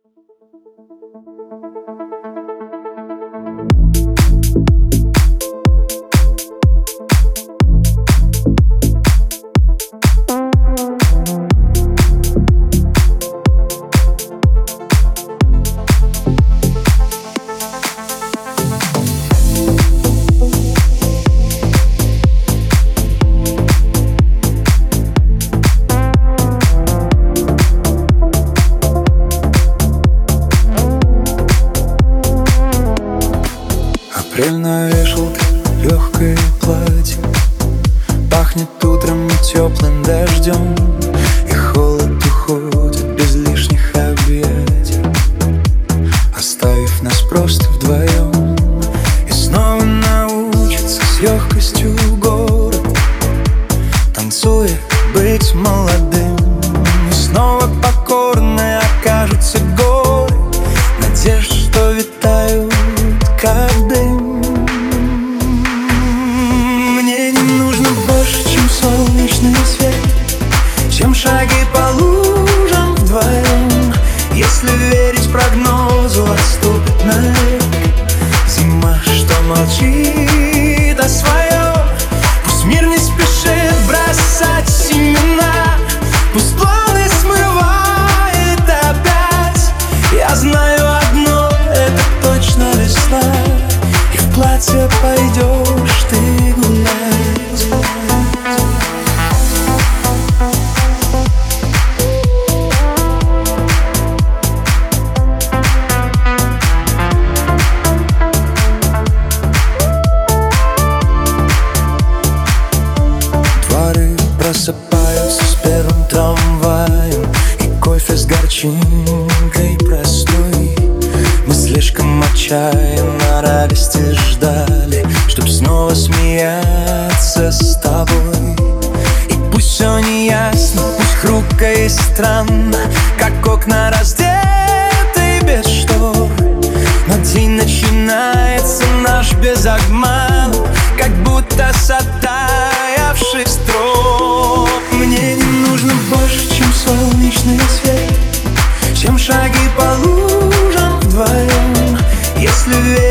Апрель на вешалке, легкое платье, пахнет утром и теплым дождем, и холод уходит без лишних объятий, оставив нас просто вдвоем. И снова научится с легкостью город, танцуя, быть молодым. И снова покорны окажутся горы надежд, что витают как дым. Мне не нужно больше, чем солнечный свет, чем шаги по лужам вдвоем. Если верить прогнозу, отступит навек зима, что молчит о своем. Пусть мир не спешит бросать семена, пусть волны смывает опять. Я знаю одно, это точно весна, и в платье пойдешь ты гулять. Дворы просыпаются с первым трамваем, и кофе с горчинкой простой. Мы слишком отчаянно радости ждали, чтоб снова смеяться с тобой. И пусть все не ясно, пусть хрупко и странно, как окна раздеты без штор, но день начинается наш без обмана, как будто с оттаявших строк. Мне не нужно больше, чем солнечный свет, чем шаги по лужам вдвоем. Если верить